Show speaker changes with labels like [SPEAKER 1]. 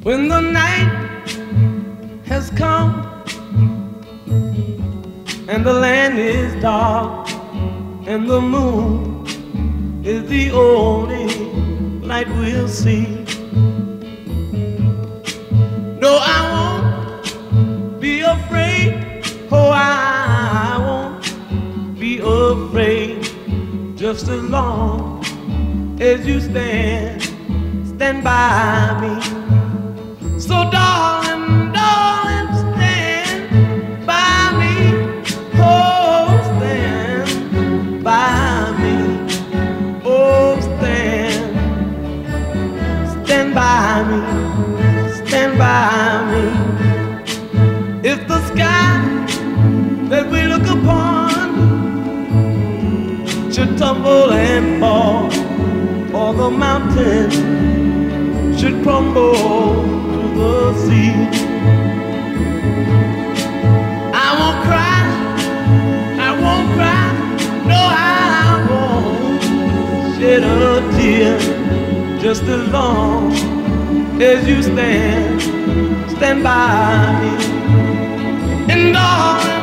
[SPEAKER 1] When the night has come and the land is dark and the moon is the only light we'll see. No, I won't be afraid. Oh, I won't be afraid. Just as long as you stand by me. So darling, darling, stand by me. Oh, stand by me. Oh, stand by me. Stand by me. If the sky that we look upon should tumble and fall, or the mountains should crumble to the sea, I won't cry, I won't cry, no, I won't shed a tear. Just as long as you stand by me. And darling,